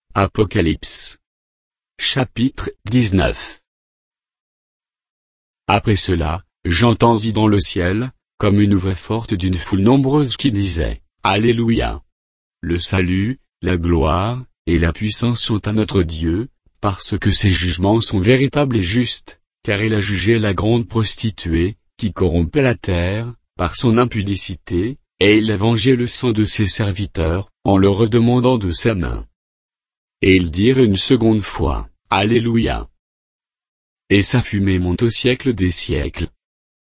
Apocalypse. Chapitre 19. Après cela, j'entendis dans le ciel, comme une voix forte d'une foule nombreuse qui disait, Alléluia! Le salut, la gloire, et la puissance sont à notre Dieu, parce que ses jugements sont véritables et justes, car il a jugé la grande prostituée, qui corrompait la terre, par son impudicité, et il a vengé le sang de ses serviteurs, en le redemandant de sa main. Et ils dirent une seconde fois, Alléluia! Et sa fumée monte au siècle des siècles.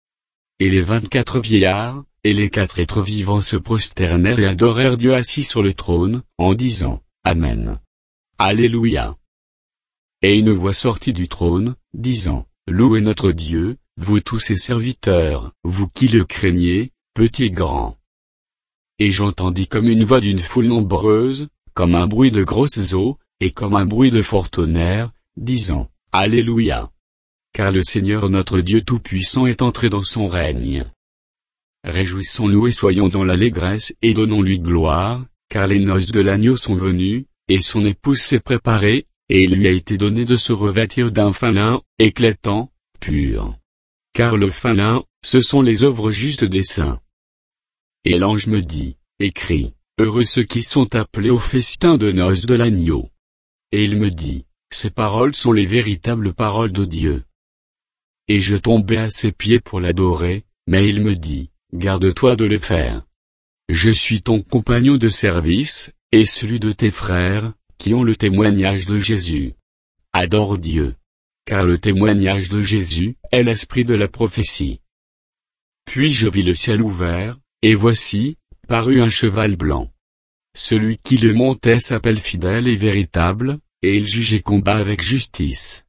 Et les 24 vieillards, et les 4 êtres vivants se prosternèrent et adorèrent Dieu assis sur le trône, en disant, Amen. Alléluia. Et une voix sortit du trône, disant, Louez notre Dieu, vous tous ses serviteurs, vous qui le craignez, petits et grands. Et j'entendis comme une voix d'une foule nombreuse, comme un bruit de grosses eaux, et comme un bruit de fort tonnerre, disant, Alléluia. Car le Seigneur notre Dieu Tout-Puissant est entré dans son règne. Réjouissons-nous et soyons dans l'allégresse et donnons-lui gloire, car les noces de l'agneau sont venues, et son épouse s'est préparée, et il lui a été donné de se revêtir d'un fin lin, éclatant, pur. Car le fin lin, ce sont les œuvres justes des saints. Et l'ange me dit, écris, heureux ceux qui sont appelés au festin de noces de l'agneau. Et il me dit, ces paroles sont les véritables paroles de Dieu. Et je tombai à ses pieds pour l'adorer, mais il me dit, garde-toi de le faire. Je suis ton compagnon de service, et celui de tes frères, qui ont le témoignage de Jésus. Adore Dieu. Car le témoignage de Jésus est l'esprit de la prophétie. Puis je vis le ciel ouvert, et voici, parut un cheval blanc. Celui qui le montait s'appelle fidèle et véritable, et il juge et combat avec justice.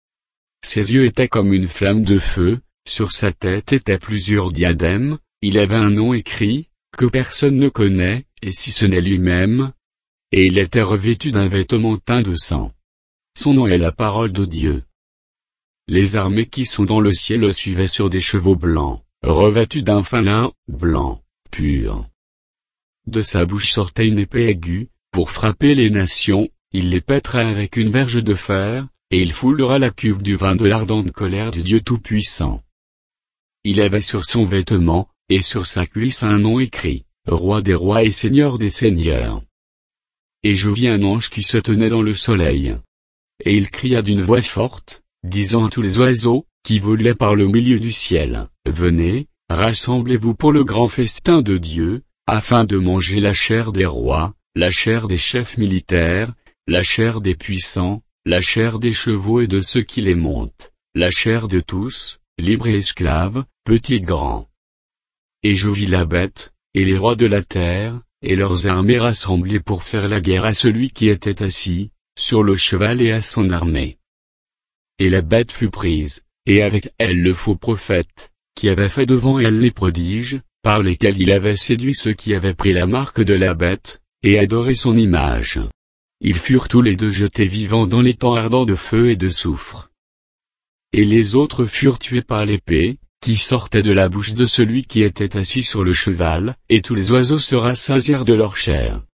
Ses yeux étaient comme une flamme de feu, sur sa tête étaient plusieurs diadèmes, il avait un nom écrit, que personne ne connaît, et si ce n'est lui-même. Et il était revêtu d'un vêtement teint de sang. Son nom est la parole de Dieu. Les armées qui sont dans le ciel le suivaient sur des chevaux blancs, revêtus d'un fin lin, blanc, pur. De sa bouche sortait une épée aiguë, pour frapper les nations, il les pètera avec une verge de fer, et il foulera la cuve du vin de l'ardente colère du Dieu Tout-Puissant. Il avait sur son vêtement, et sur sa cuisse un nom écrit, Roi des rois et Seigneur des seigneurs. Et je vis un ange qui se tenait dans le soleil. Et il cria d'une voix forte, disant à tous les oiseaux, qui volaient par le milieu du ciel, venez, rassemblez-vous pour le grand festin de Dieu, afin de manger la chair des rois, la chair des chefs militaires, la chair des puissants, la chair des chevaux et de ceux qui les montent, la chair de tous, libres et esclaves, petits et grands. Et je vis la bête, et les rois de la terre, et leurs armées rassemblées pour faire la guerre à celui qui était assis, sur le cheval et à son armée. Et la bête fut prise, et avec elle le faux prophète, qui avait fait devant elle les prodiges, par lesquels il avait séduit ceux qui avaient pris la marque de la bête, et adoré son image. Ils furent tous les deux jetés vivants dans l'étang ardent de feu et de soufre. Et les autres furent tués par l'épée, qui sortait de la bouche de celui qui était assis sur le cheval, et tous les oiseaux se rassasièrent de leur chair.